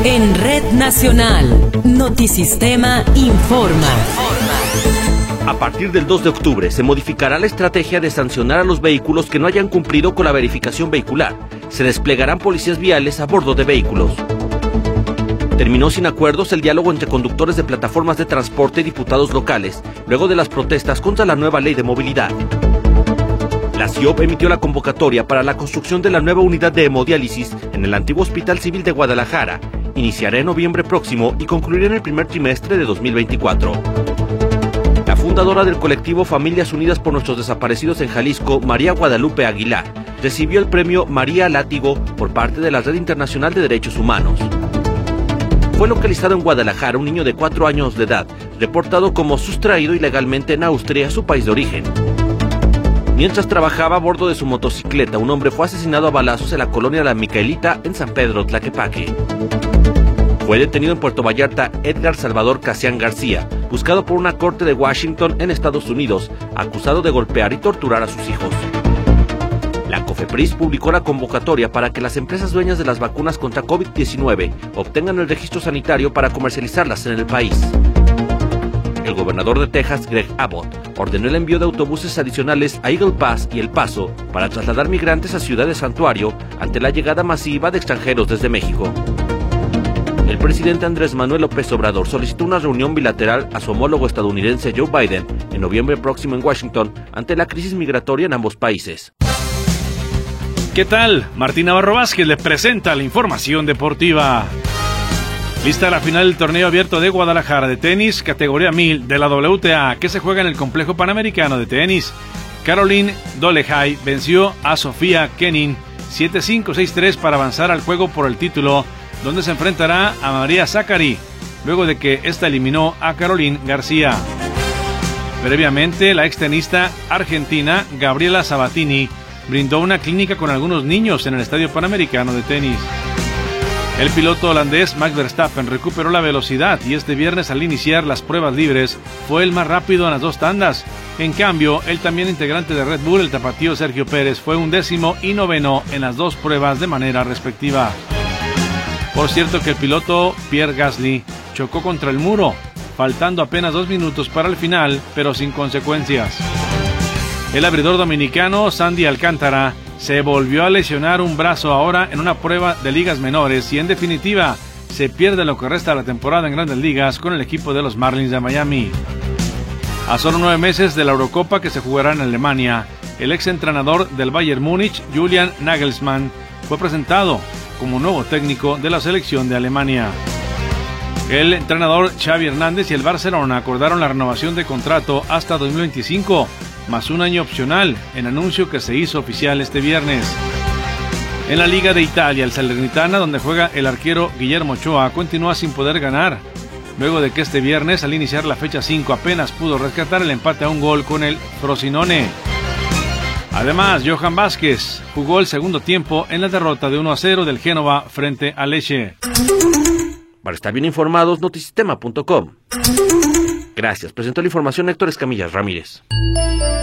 En Red Nacional, Notisistema informa. A partir del 2 de octubre se modificará la estrategia de sancionar a los vehículos que no hayan cumplido con la verificación vehicular. Se desplegarán policías viales a bordo de vehículos. Terminó sin acuerdos el diálogo entre conductores de plataformas de transporte y diputados locales, luego de las protestas contra la nueva ley de movilidad. La CIOP emitió la convocatoria para la construcción de la nueva unidad de hemodiálisis en el antiguo Hospital Civil de Guadalajara. Iniciará en noviembre próximo y concluirá en el primer trimestre de 2024. La fundadora del colectivo Familias Unidas por Nuestros Desaparecidos en Jalisco, María Guadalupe Aguilar, recibió el premio María Látigo por parte de la Red Internacional de Derechos Humanos. Fue localizado en Guadalajara un niño de 4 años de edad, reportado como sustraído ilegalmente en Austria, su país de origen. Mientras trabajaba a bordo de su motocicleta, un hombre fue asesinado a balazos en la colonia La Micaelita, en San Pedro Tlaquepaque. Fue detenido en Puerto Vallarta Edgar Salvador Casián García, buscado por una corte de Washington en Estados Unidos, acusado de golpear y torturar a sus hijos. La COFEPRIS publicó la convocatoria para que las empresas dueñas de las vacunas contra COVID-19 obtengan el registro sanitario para comercializarlas en el país. El gobernador de Texas, Greg Abbott, ordenó el envío de autobuses adicionales a Eagle Pass y El Paso para trasladar migrantes a Ciudad de Santuario ante la llegada masiva de extranjeros desde México. El presidente Andrés Manuel López Obrador solicitó una reunión bilateral a su homólogo estadounidense Joe Biden en noviembre próximo en Washington ante la crisis migratoria en ambos países. ¿Qué tal? Martín Navarro Vázquez le presenta la información deportiva. Lista la final del torneo abierto de Guadalajara de tenis, categoría 1000 de la WTA, que se juega en el Complejo Panamericano de Tenis. Caroline Dolehaj venció a Sofía Kenin 7-5, 6-3 para avanzar al juego por el título, donde se enfrentará a María Sakkari, luego de que esta eliminó a Caroline García. Previamente, la extenista argentina Gabriela Sabatini brindó una clínica con algunos niños en el Estadio Panamericano de Tenis. El piloto holandés Max Verstappen recuperó la velocidad y este viernes al iniciar las pruebas libres fue el más rápido en las 2 tandas. En cambio, el también integrante de Red Bull, el tapatío Sergio Pérez, fue 10º y 9º en las 2 pruebas de manera respectiva. Por cierto que el piloto Pierre Gasly chocó contra el muro, faltando apenas 2 minutos para el final, pero sin consecuencias. El abridor dominicano Sandy Alcántara se volvió a lesionar un brazo ahora en una prueba de ligas menores y en definitiva se pierde lo que resta de la temporada en Grandes Ligas con el equipo de los Marlins de Miami. A solo 9 meses de la Eurocopa que se jugará en Alemania, el exentrenador del Bayern Múnich, Julian Nagelsmann, fue presentado como nuevo técnico de la selección de Alemania. El entrenador Xavi Hernández y el Barcelona acordaron la renovación de contrato hasta 2025, más un año opcional, en anuncio que se hizo oficial este viernes. En la Liga de Italia, el Salernitana, donde juega el arquero Guillermo Ochoa, continúa sin poder ganar, luego de que este viernes, al iniciar la fecha 5, apenas pudo rescatar el empate a 1 gol con el Frosinone. Además, Johan Vázquez jugó el segundo tiempo en la derrota de 1-0 del Génova frente a Lecce. Para estar bien informados, notisistema.com. Gracias. Presentó la información Héctor Escamillas Ramírez.